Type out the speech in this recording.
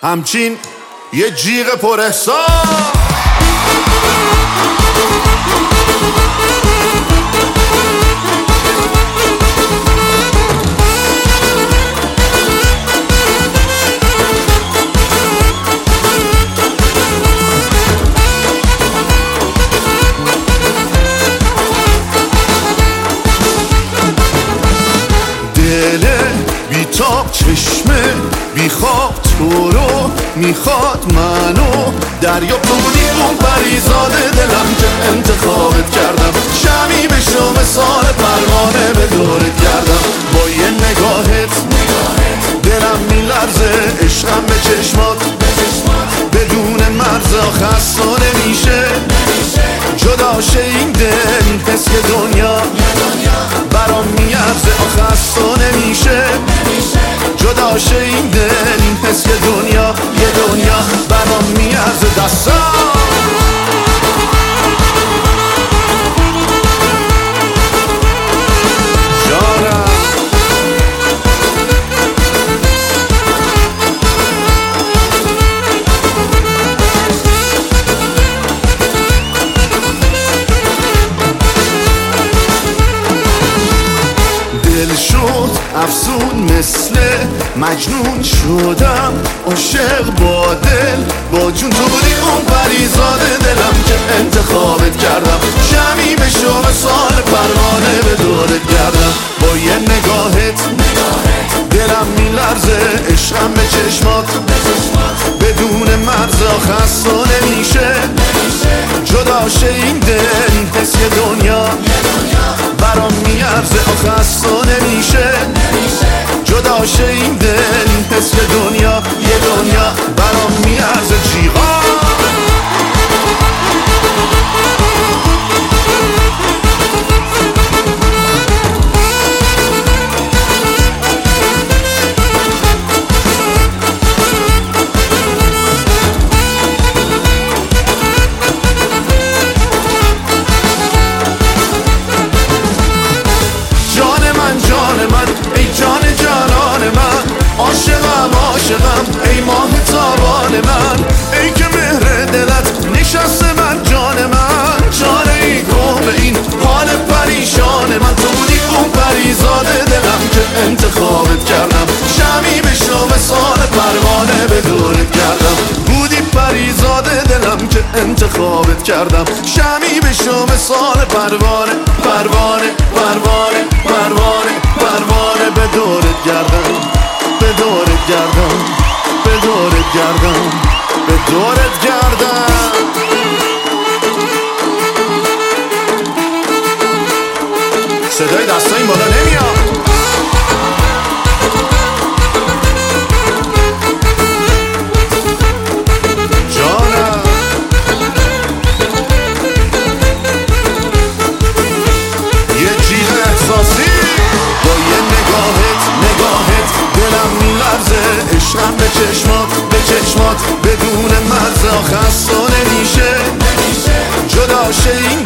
همچین یه جیغ پر احساس. بیتاب چشمه بیخواب تو رو میخواد منو دریا بودی اون پریزاد دلم که انتخابت کردم. شمی بشو مثال پروانه به دورت کردم. با یه نگاهت دلم میلرزه، عشقم به چشمات بدون مرز خسته نمیشه. جدا شه این دل حس که دنیا برام میارزه خسته نمیشه. جدا شه این دل حس که دنیا یه دنیا برام میارزه. دستم شد افسون مثل مجنون شدم، عاشق با دل با جون تو بودی اون پریزاد دلم که انتخابت کردم. شمی بشو مثال پروانه به دورت کردم. با یه نگاهت دلم میلرزه، عشقم به چشمات بدون مرز خسته نمیشه. جدا شه این دل حس که دنیا برام میارزه خسته نمیشه. جدا شه این دل حس که دنیا یه دنیا برام میارزه. جیغا عاشقم ای ماه تابان من، ای که مهر دلت نشسته من جان من. چاره ای کن به این حال پریشان من. تو بودی اون پریزاد دلم که انتخابت کردم. شمی بشو مثال پروانه به دورت کردم. بودی پریزاد دلم که انتخابت کردم. شمی بشو مثال پروانه پروانه پروانه پروانه پروانه به دورت کردم. به دورت گردم، به دورت گردم، به دورت گردم. صدای دستا این بالا نمیاد. جانم یه جیغ احساسی با یه نگاهت دلم میلرزه، عشقم به چشمات بدون مرز خسته نمیشه. جدا شه این